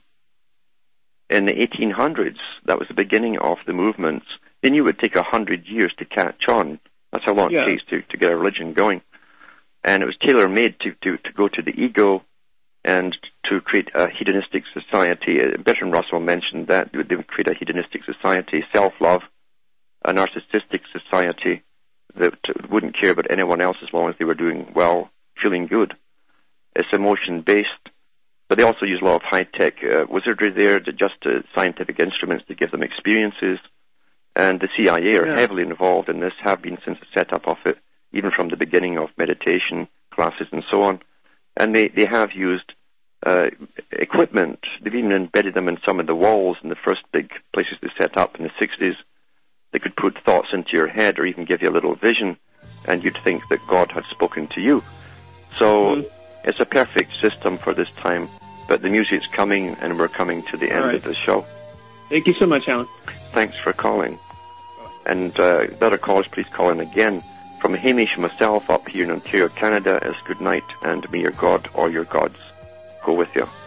in the eighteen hundreds. That was the beginning of the movements. They knew it would take a hundred years to catch on. That's how long Yeah. it takes to, to get a religion going. And it was tailor-made to, to, to go to the ego and to create a hedonistic society. Uh, Bertrand Russell mentioned that they would create a hedonistic society, self-love, a narcissistic society that wouldn't care about anyone else as long as they were doing well, feeling good. It's emotion-based, but they also use a lot of high-tech uh, wizardry there, to just uh, scientific instruments to give them experiences. And the C I A are Yeah. heavily involved in this, have been since the setup of it, even from the beginning of meditation classes and so on. And they, they have used uh, equipment. They've even embedded them in some of the walls in the first big places they set up in the sixties. They could put thoughts into your head or even give you a little vision, and you'd think that God had spoken to you. So Mm-hmm. it's a perfect system for this time, but the music's coming, and we're coming to the end right. of the show. Thank you so much, Alan. Thanks for calling. And uh, the other callers, please call in again. From Hamish and myself up here in Ontario, Canada, is good night, and may your God or your gods go with you.